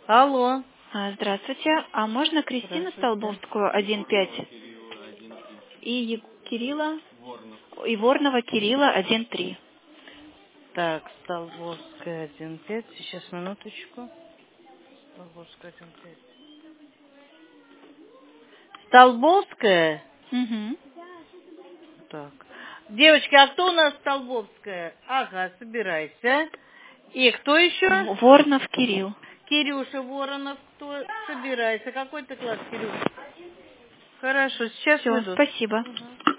Алло. Здравствуйте. А можно Кристину Столбовскую 1.5 и Ворнова Кирилла 1.3? Так, Столбовская 1.5. Сейчас, минуточку. Столбовская 1.5. Столбовская? Угу. Так. Девочки, а кто у нас Столбовская? Ага, собирайся. И кто еще? Ворнов Кирилл. Кирюша Воронов, кто? Собирайся. Какой ты класс, Кирюша? Хорошо, сейчас Все, ведут. спасибо. Угу.